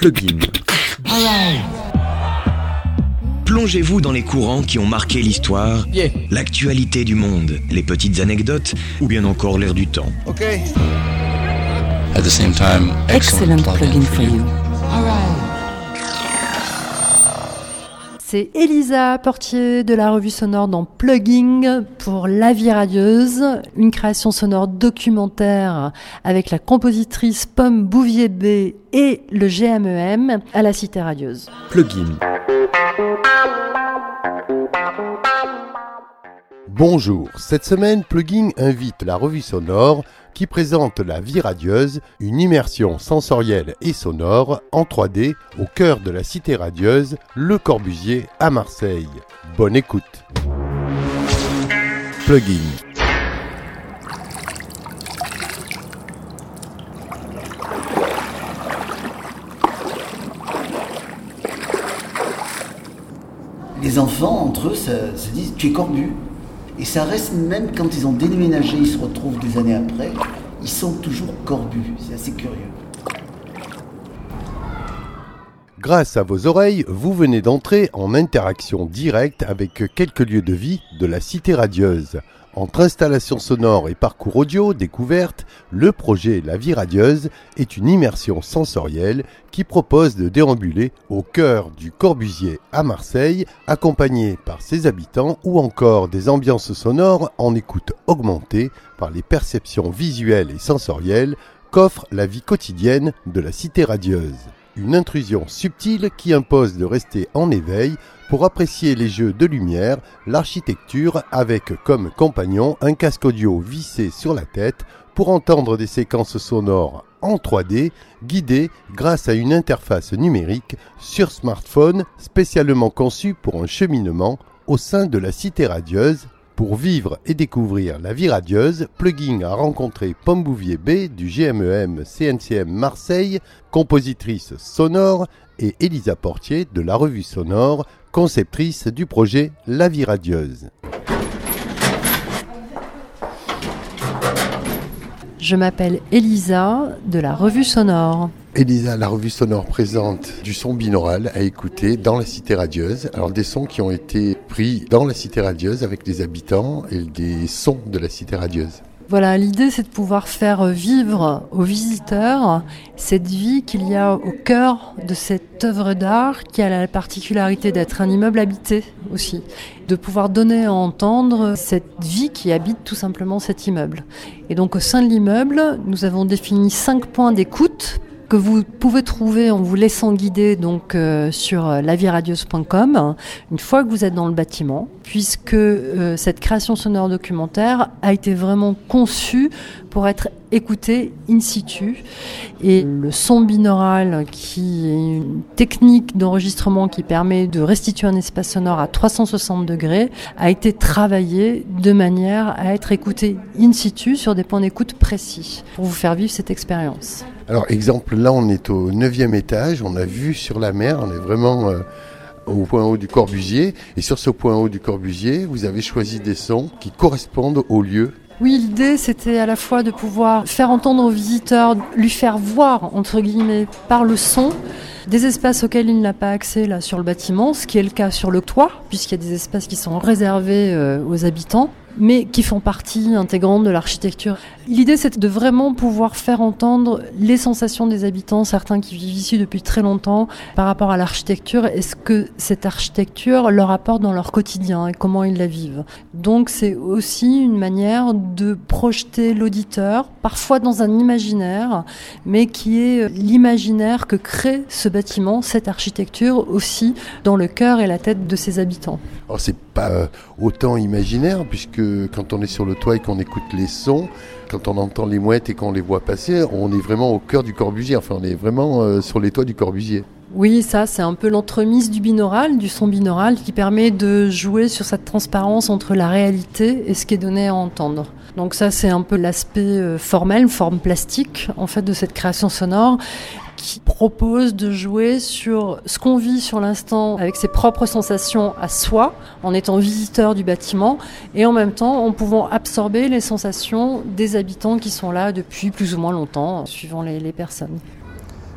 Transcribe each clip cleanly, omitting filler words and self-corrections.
Plugin. Plongez-vous dans les courants qui ont marqué l'histoire, l'actualité du monde, les petites anecdotes ou bien encore l'air du temps. At the same time, excellent plugin for you. C'est Elisa Portier de la revue sonore dans Plugging pour La Vie radieuse, une création sonore documentaire avec la compositrice Pomme Bouvier-B et le GMEM à la Cité radieuse. Plugin. Bonjour, cette semaine, Plugin invite la revue sonore qui présente La Vie radieuse, une immersion sensorielle et sonore en 3D au cœur de la cité radieuse, Le Corbusier à Marseille. Bonne écoute. Plugin. Les enfants, entre eux, se disent « tu es Corbu ». Et ça reste, même quand ils ont déménagé, ils se retrouvent des années après, ils sont toujours Corbu. C'est assez curieux. Grâce à vos oreilles, vous venez d'entrer en interaction directe avec quelques lieux de vie de la cité radieuse. Entre installation sonore et parcours audio découverte, le projet La Vie radieuse est une immersion sensorielle qui propose de déambuler au cœur du Corbusier à Marseille, accompagné par ses habitants ou encore des ambiances sonores en écoute augmentée par les perceptions visuelles et sensorielles qu'offre la vie quotidienne de la cité radieuse. Une intrusion subtile qui impose de rester en éveil pour apprécier les jeux de lumière, l'architecture avec comme compagnon un casque audio vissé sur la tête pour entendre des séquences sonores en 3D guidées grâce à une interface numérique sur smartphone spécialement conçue pour un cheminement au sein de la cité radieuse. Pour vivre et découvrir La Vie radieuse, Plugin a rencontré Pomme Bouvier-B du GMEM CNCM Marseille, compositrice sonore, et Elisa Portier de la revue sonore, conceptrice du projet La Vie radieuse. Je m'appelle Elisa de la revue sonore. Elisa, la revue sonore présente du son binaural à écouter dans la cité radieuse. Alors des sons qui ont été pris dans la cité radieuse avec les habitants et des sons de la cité radieuse. Voilà, l'idée c'est de pouvoir faire vivre aux visiteurs cette vie qu'il y a au cœur de cette œuvre d'art qui a la particularité d'être un immeuble habité aussi. De pouvoir donner à entendre cette vie qui habite tout simplement cet immeuble. Et donc au sein de l'immeuble, nous avons défini 5 points d'écoute que vous pouvez trouver en vous laissant guider donc sur lavieradieuse.com une fois que vous êtes dans le bâtiment, puisque cette création sonore documentaire a été vraiment conçue pour être écoutée in situ. Et le son binaural, qui est une technique d'enregistrement qui permet de restituer un espace sonore à 360 degrés, a été travaillé de manière à être écouté in situ sur des points d'écoute précis pour vous faire vivre cette expérience. Alors exemple, là on est au 9e étage, on a vue sur la mer, on est vraiment au point haut du Corbusier. Et sur ce point haut du Corbusier, vous avez choisi des sons qui correspondent au lieu. Oui, l'idée c'était à la fois de pouvoir faire entendre aux visiteurs, lui faire voir, entre guillemets, par le son, des espaces auxquels il n'a pas accès là sur le bâtiment, ce qui est le cas sur le toit, puisqu'il y a des espaces qui sont réservés aux habitants, mais qui font partie intégrante de l'architecture. L'idée, c'est de vraiment pouvoir faire entendre les sensations des habitants, certains qui vivent ici depuis très longtemps, par rapport à l'architecture et ce que cette architecture leur apporte dans leur quotidien et comment ils la vivent. Donc, c'est aussi une manière de projeter l'auditeur, parfois dans un imaginaire, mais qui est l'imaginaire que crée ce bâtiment, cette architecture, aussi dans le cœur et la tête de ses habitants. Alors, c'est pas autant imaginaire, puisque quand on est sur le toit et qu'on écoute les sons, quand on entend les mouettes et qu'on les voit passer, on est vraiment au cœur du Corbusier, enfin on est vraiment sur les toits du Corbusier. Oui, ça c'est un peu l'entremise du binaural, du son binaural, qui permet de jouer sur cette transparence entre la réalité et ce qui est donné à entendre. Donc ça c'est un peu l'aspect formel, forme plastique en fait de cette création sonore, qui propose de jouer sur ce qu'on vit sur l'instant avec ses propres sensations à soi, en étant visiteur du bâtiment, et en même temps en pouvant absorber les sensations des habitants qui sont là depuis plus ou moins longtemps, suivant les personnes.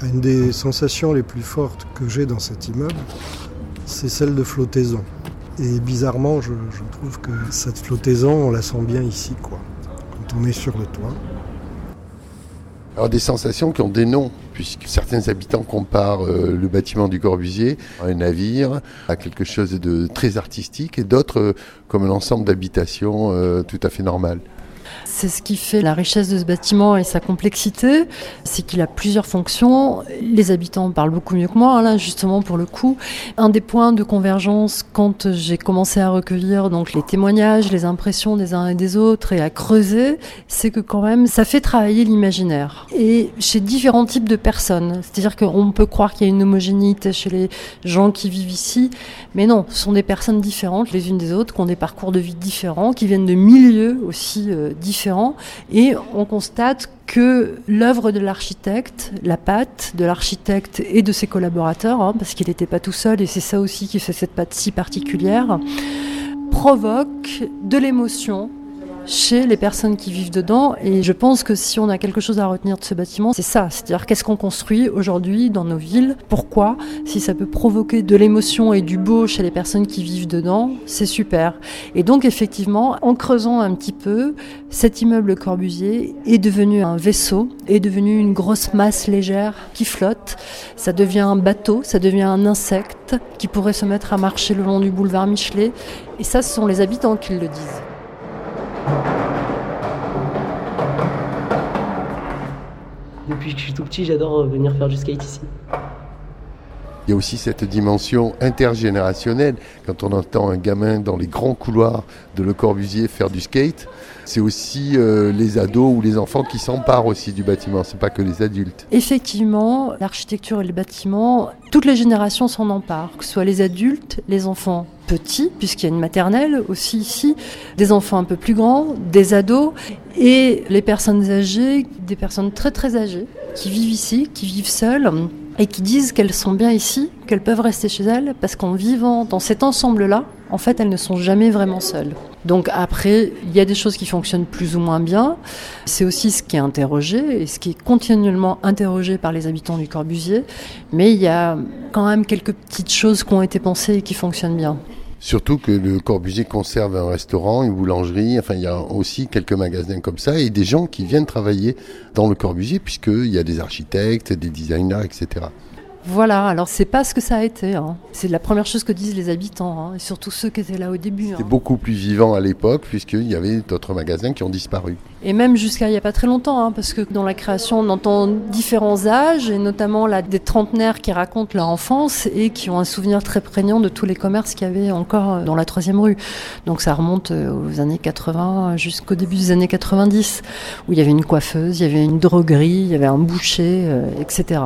Une des sensations les plus fortes que j'ai dans cet immeuble, c'est celle de flottaison. Et bizarrement, je trouve que cette flottaison, on la sent bien ici, quoi, quand on est sur le toit. Alors des sensations qui ont des noms, puisque certains habitants comparent le bâtiment du Corbusier à un navire, à quelque chose de très artistique, et d'autres comme un ensemble d'habitations tout à fait normal. C'est ce qui fait la richesse de ce bâtiment et sa complexité, c'est qu'il a plusieurs fonctions. Les habitants parlent beaucoup mieux que moi, là, justement, pour le coup. Un des points de convergence, quand j'ai commencé à recueillir donc, les témoignages, les impressions des uns et des autres et à creuser, c'est que quand même, ça fait travailler l'imaginaire. Et chez différents types de personnes. C'est-à-dire qu'on peut croire qu'il y a une homogénéité chez les gens qui vivent ici, mais non, ce sont des personnes différentes les unes des autres, qui ont des parcours de vie différents, qui viennent de milieux aussi différents. Et on constate que l'œuvre de l'architecte, la patte de l'architecte et de ses collaborateurs, parce qu'il n'était pas tout seul, et c'est ça aussi qui fait cette patte si particulière, provoque de l'émotion chez les personnes qui vivent dedans. Et je pense que si on a quelque chose à retenir de ce bâtiment, c'est ça, c'est-à-dire qu'est-ce qu'on construit aujourd'hui dans nos villes, pourquoi, si ça peut provoquer de l'émotion et du beau chez les personnes qui vivent dedans, c'est super. Et donc effectivement, en creusant un petit peu, cet immeuble Corbusier est devenu un vaisseau, est devenu une grosse masse légère qui flotte, ça devient un bateau, ça devient un insecte qui pourrait se mettre à marcher le long du boulevard Michelet, et ça ce sont les habitants qui le disent. Depuis que je suis tout petit, j'adore venir faire du skate ici. Il y a aussi cette dimension intergénérationnelle. Quand on entend un gamin dans les grands couloirs de Le Corbusier faire du skate, c'est aussi les ados ou les enfants qui s'emparent aussi du bâtiment, c'est pas que les adultes. Effectivement, l'architecture et le bâtiment, toutes les générations s'en emparent, que ce soit les adultes, les enfants petits, puisqu'il y a une maternelle aussi ici, des enfants un peu plus grands, des ados, et les personnes âgées, des personnes très très âgées, qui vivent ici, qui vivent seules, et qui disent qu'elles sont bien ici, qu'elles peuvent rester chez elles, parce qu'en vivant dans cet ensemble-là, en fait, elles ne sont jamais vraiment seules. Donc après, il y a des choses qui fonctionnent plus ou moins bien. C'est aussi ce qui est interrogé, et ce qui est continuellement interrogé par les habitants du Corbusier. Mais il y a quand même quelques petites choses qui ont été pensées et qui fonctionnent bien. Surtout que le Corbusier conserve un restaurant, une boulangerie, enfin il y a aussi quelques magasins comme ça et des gens qui viennent travailler dans le Corbusier puisqu'il y a des architectes, des designers, etc. Voilà, alors c'est pas ce que ça a été. C'est la première chose que disent les habitants, et surtout ceux qui étaient là au début. C'était beaucoup plus vivant à l'époque puisqu'il y avait d'autres magasins qui ont disparu. Et même jusqu'à il n'y a pas très longtemps, parce que dans la création on entend différents âges, et notamment là, des trentenaires qui racontent leur enfance et qui ont un souvenir très prégnant de tous les commerces qu'il y avait encore dans la 3e rue. Donc ça remonte aux années 80 jusqu'au début des années 90, où il y avait une coiffeuse, il y avait une droguerie, il y avait un boucher, etc.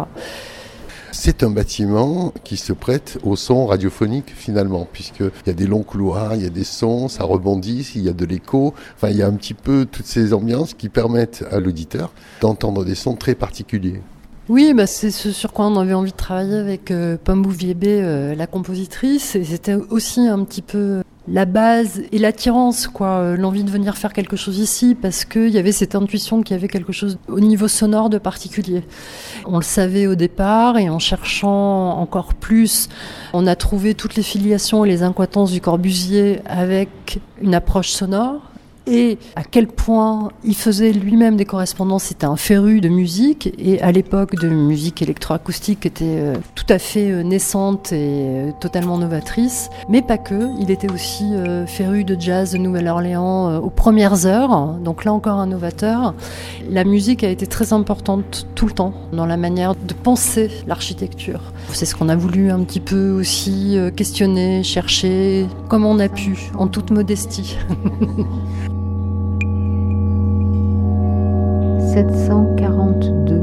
C'est un bâtiment qui se prête au son radiophonique finalement, puisqu'il y a des longs couloirs, il y a des sons, ça rebondit, il y a de l'écho. Enfin, il y a un petit peu toutes ces ambiances qui permettent à l'auditeur d'entendre des sons très particuliers. Oui, c'est ce sur quoi on avait envie de travailler avec Pomme Bouvier-B, la compositrice. Et c'était aussi un petit peu la base et l'attirance, l'envie de venir faire quelque chose ici, parce qu'il y avait cette intuition qu'il y avait quelque chose au niveau sonore de particulier. On le savait au départ, et en cherchant encore plus, on a trouvé toutes les filiations et les incohérences du Corbusier avec une approche sonore. Et à quel point il faisait lui-même des correspondances, c'était un féru de musique, et à l'époque de musique électroacoustique qui était tout à fait naissante et totalement novatrice, mais pas que, il était aussi féru de jazz de Nouvelle-Orléans aux premières heures, donc là encore un novateur. La musique a été très importante tout le temps dans la manière de penser l'architecture. C'est ce qu'on a voulu un petit peu aussi questionner, chercher, comme on a pu, en toute modestie. 742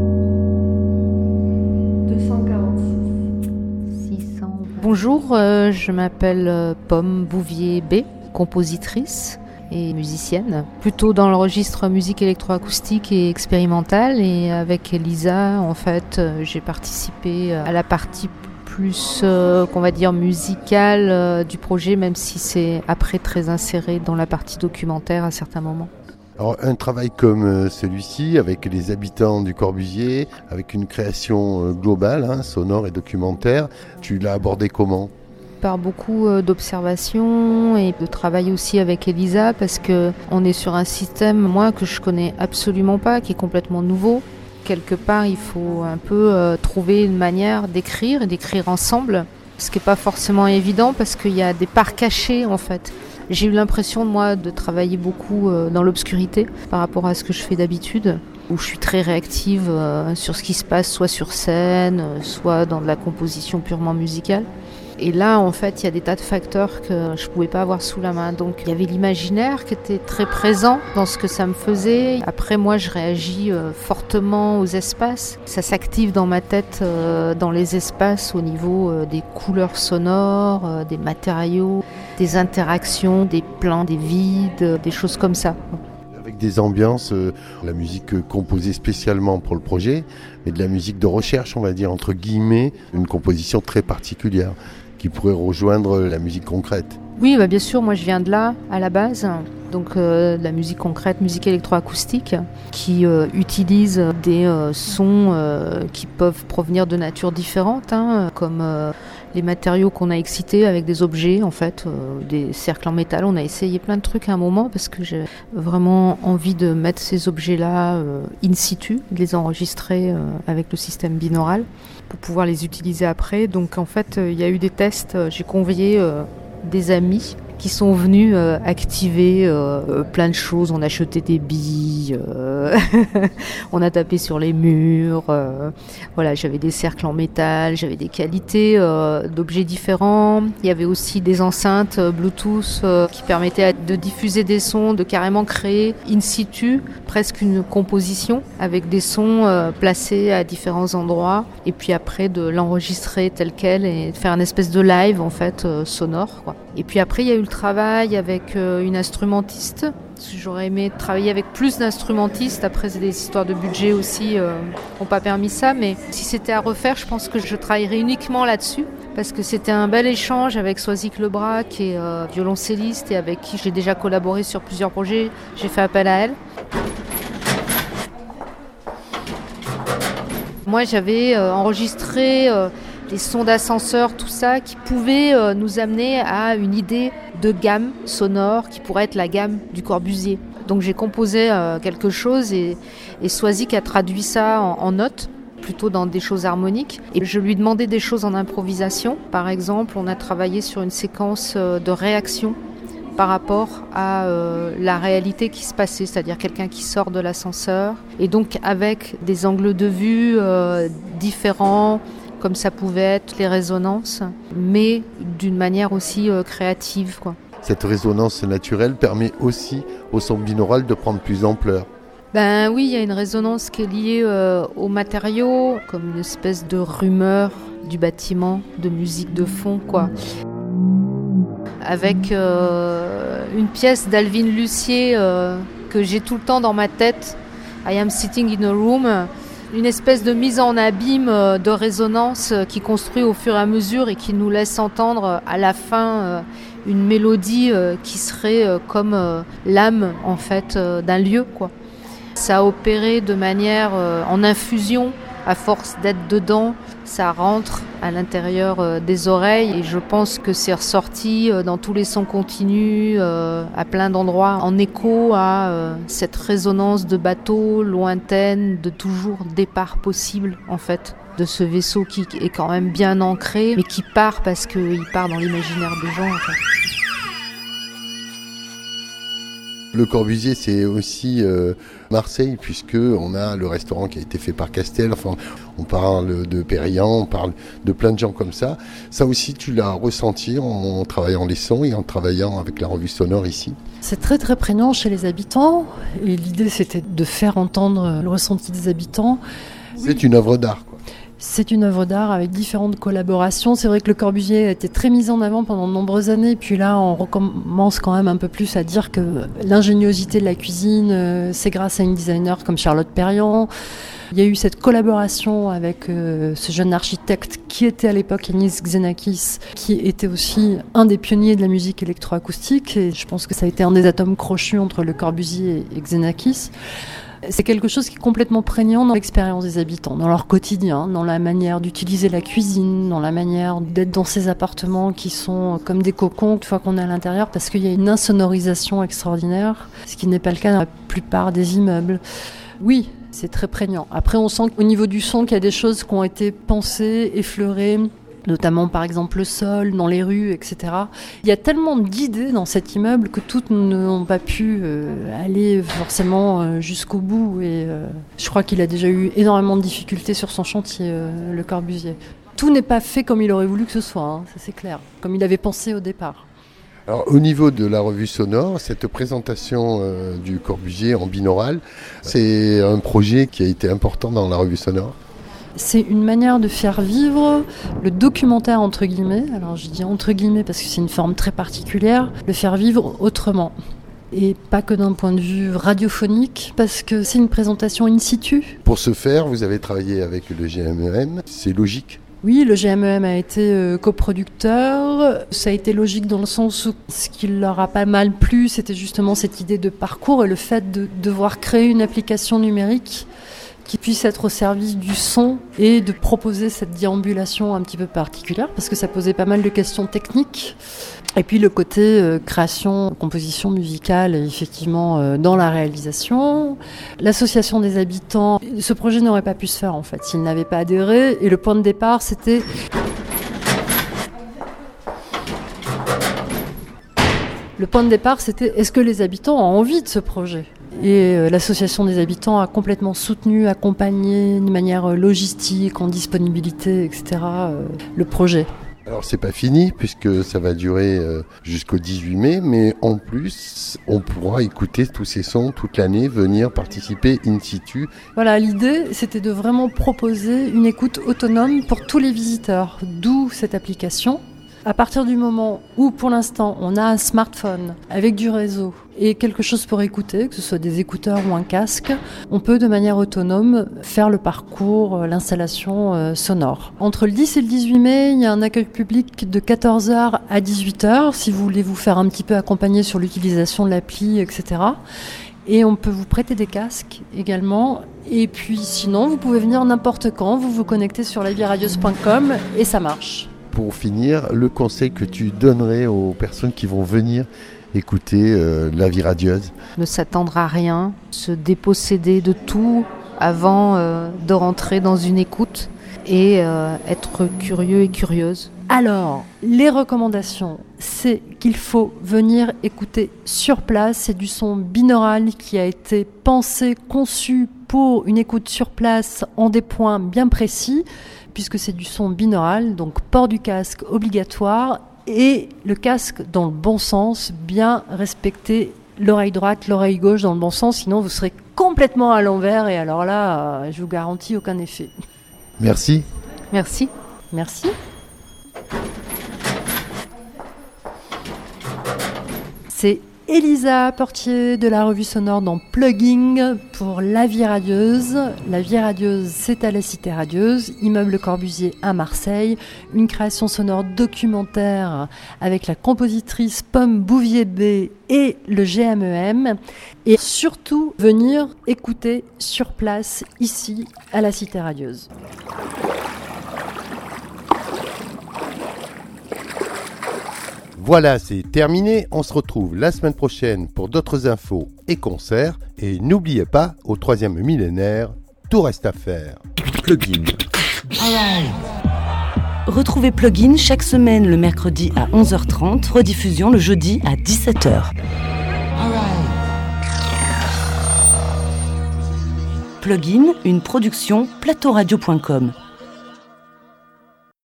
246 600. Bonjour, je m'appelle Pomme Bouvier-B, compositrice et musicienne, plutôt dans le registre musique électroacoustique et expérimentale, et avec Elisa, en fait, j'ai participé à la partie plus, qu'on va dire, musicale du projet, même si c'est après très inséré dans la partie documentaire à certains moments. Alors, un travail comme celui-ci, avec les habitants du Corbusier, avec une création globale, sonore et documentaire, tu l'as abordé comment ? Par beaucoup d'observations et de travail aussi avec Elisa, parce qu'on est sur un système, moi, que je connais absolument pas, qui est complètement nouveau. Quelque part, il faut un peu trouver une manière d'écrire et d'écrire ensemble, ce qui n'est pas forcément évident parce qu'il y a des parts cachées en fait. J'ai eu l'impression, moi, de travailler beaucoup dans l'obscurité par rapport à ce que je fais d'habitude, où je suis très réactive sur ce qui se passe, soit sur scène, soit dans de la composition purement musicale. Et là, en fait, il y a des tas de facteurs que je ne pouvais pas avoir sous la main. Donc, il y avait l'imaginaire qui était très présent dans ce que ça me faisait. Après, moi, je réagis fortement aux espaces. Ça s'active dans ma tête, dans les espaces, au niveau des couleurs sonores, des matériaux, des interactions, des plans, des vides, des choses comme ça. Avec des ambiances, la musique composée spécialement pour le projet, mais de la musique de recherche, on va dire, entre guillemets, une composition très particulière qui pourrait rejoindre la musique concrète. Oui, bien sûr, moi je viens de là, à la base, donc de la musique concrète, musique électroacoustique, qui utilise des sons qui peuvent provenir de natures différentes, comme les matériaux qu'on a excités avec des objets, en fait, des cercles en métal. On a essayé plein de trucs à un moment parce que j'ai vraiment envie de mettre ces objets-là in situ, de les enregistrer avec le système binaural pour pouvoir les utiliser après. Donc en fait, il y a eu des tests, j'ai convié des amis qui sont venus activer plein de choses. On a acheté des billes, on a tapé sur les murs. Voilà, j'avais des cercles en métal, j'avais des qualités d'objets différents. Il y avait aussi des enceintes Bluetooth qui permettaient de diffuser des sons, de carrément créer in situ presque une composition avec des sons placés à différents endroits. Et puis après de l'enregistrer tel quel et de faire une espèce de live en fait sonore, quoi. Et puis après il y a eu le travail avec une instrumentiste. J'aurais aimé travailler avec plus d'instrumentistes. Après, c'est des histoires de budget aussi n'ont pas permis ça. Mais si c'était à refaire, je pense que je travaillerais uniquement là-dessus. Parce que c'était un bel échange avec Soisic Lebras, qui est violoncelliste et avec qui j'ai déjà collaboré sur plusieurs projets. J'ai fait appel à elle. Moi, j'avais enregistré des sons d'ascenseur, tout ça, qui pouvaient nous amener à une idée de gamme sonore qui pourrait être la gamme du Corbusier. Donc j'ai composé quelque chose et Soisic a traduit ça en notes, plutôt dans des choses harmoniques. Et je lui demandais des choses en improvisation. Par exemple, on a travaillé sur une séquence de réaction par rapport à la réalité qui se passait, c'est-à-dire quelqu'un qui sort de l'ascenseur, et donc avec des angles de vue différents, comme ça pouvait être les résonances, mais d'une manière aussi créative, quoi. Cette résonance naturelle permet aussi au son binaural de prendre plus d'ampleur. Ben oui, il y a une résonance qui est liée aux matériaux, comme une espèce de rumeur du bâtiment, de musique de fond, quoi. Avec une pièce d'Alvin Lucier que j'ai tout le temps dans ma tête, I am sitting in a room, une espèce de mise en abîme de résonance qui construit au fur et à mesure et qui nous laisse entendre à la fin une mélodie qui serait comme l'âme en fait d'un lieu, quoi. Ça a opéré de manière en infusion, à force d'être dedans, ça rentre à l'intérieur des oreilles et je pense que c'est ressorti dans tous les sons continus, à plein d'endroits, en écho à cette résonance de bateau lointaine, de toujours départ possible en fait, de ce vaisseau qui est quand même bien ancré, mais qui part parce qu'il part dans l'imaginaire des gens en fait. Le Corbusier, c'est aussi Marseille, puisque on a le restaurant qui a été fait par Castel. Enfin, on parle de Périllan, on parle de plein de gens comme ça. Ça aussi, tu l'as ressenti en travaillant les sons et en travaillant avec la revue sonore ici. C'est très très prégnant chez les habitants. Et l'idée, c'était de faire entendre le ressenti des habitants. C'est une œuvre d'art, quoi. C'est une œuvre d'art avec différentes collaborations. C'est vrai que Le Corbusier a été très mis en avant pendant de nombreuses années. Puis là, on recommence quand même un peu plus à dire que l'ingéniosité de la cuisine, c'est grâce à une designer comme Charlotte Perriand. Il y a eu cette collaboration avec ce jeune architecte qui était à l'époque Yanis Xenakis, qui était aussi un des pionniers de la musique électroacoustique. Et je pense que ça a été un des atomes crochus entre Le Corbusier et Xenakis. C'est quelque chose qui est complètement prégnant dans l'expérience des habitants, dans leur quotidien, dans la manière d'utiliser la cuisine, dans la manière d'être dans ces appartements qui sont comme des cocons une fois qu'on est à l'intérieur, parce qu'il y a une insonorisation extraordinaire, ce qui n'est pas le cas dans la plupart des immeubles. Oui, c'est très prégnant. Après, on sent qu'au niveau du son, qu'il y a des choses qui ont été pensées, effleurées, notamment par exemple le sol, dans les rues, etc. Il y a tellement d'idées dans cet immeuble que toutes n'ont pas pu aller forcément jusqu'au bout. Et je crois qu'il a déjà eu énormément de difficultés sur son chantier, Le Corbusier. Tout n'est pas fait comme il aurait voulu que ce soit, hein, ça c'est clair, comme il avait pensé au départ. Alors, au niveau de la revue sonore, cette présentation du Corbusier en binaural, c'est un projet qui a été important dans la revue sonore. C'est une manière de faire vivre le documentaire entre guillemets. Alors je dis entre guillemets parce que c'est une forme très particulière, le faire vivre autrement. Et pas que d'un point de vue radiophonique, parce que c'est une présentation in situ. Pour ce faire, vous avez travaillé avec le GMEM, c'est logique. Oui, le GMEM a été coproducteur. Ça a été logique dans le sens où ce qui leur a pas mal plu, c'était justement cette idée de parcours et le fait de devoir créer une application numérique qui puisse être au service du son et de proposer cette déambulation un petit peu particulière, parce que ça posait pas mal de questions techniques. Et puis le côté création, composition musicale, effectivement, dans la réalisation. L'association des habitants, ce projet n'aurait pas pu se faire en fait s'ils n'avaient pas adhéré. Et le point de départ, c'était... est-ce que les habitants ont envie de ce projet ? Et l'association des habitants a complètement soutenu, accompagné de manière logistique, en disponibilité, etc. Le projet. Alors c'est pas fini puisque ça va durer jusqu'au 18 mai, mais en plus on pourra écouter tous ces sons toute l'année, venir participer in situ. Voilà, l'idée c'était de vraiment proposer une écoute autonome pour tous les visiteurs, d'où cette application. À partir du moment où, pour l'instant, on a un smartphone avec du réseau et quelque chose pour écouter, que ce soit des écouteurs ou un casque, on peut de manière autonome faire le parcours, l'installation sonore. Entre le 10 et le 18 mai, il y a un accueil public de 14h à 18h, si vous voulez vous faire un petit peu accompagner sur l'utilisation de l'appli, etc. Et on peut vous prêter des casques également. Et puis sinon, vous pouvez venir n'importe quand, vous vous connectez sur laviradieuse.com et ça marche. Pour finir, le conseil que tu donnerais aux personnes qui vont venir écouter La Vie Radieuse ? Ne s'attendre à rien, se déposséder de tout avant de rentrer dans une écoute et être curieux et curieuse. Alors, les recommandations, c'est qu'il faut venir écouter sur place. C'est du son binaural qui a été pensé, conçu pour une écoute sur place en des points bien précis, puisque c'est du son binaural, donc port du casque obligatoire et le casque dans le bon sens, bien respecter l'oreille droite, l'oreille gauche dans le bon sens, sinon vous serez complètement à l'envers et alors là, je vous garantis aucun effet. Merci. Merci. Merci. C'est Elisa Portier de la revue sonore dans Plugging pour La Vie Radieuse. La Vie Radieuse, c'est à la Cité Radieuse, immeuble Corbusier à Marseille. Une création sonore documentaire avec la compositrice Pomme Bouvier-B et le GMEM. Et surtout, venir écouter sur place, ici, à la Cité Radieuse. Voilà, c'est terminé. On se retrouve la semaine prochaine pour d'autres infos et concerts. Et n'oubliez pas, au 3e millénaire, tout reste à faire. Plugin. Retrouvez Plugin chaque semaine le mercredi à 11h30, rediffusion le jeudi à 17h. Plugin, une production plateauradio.com.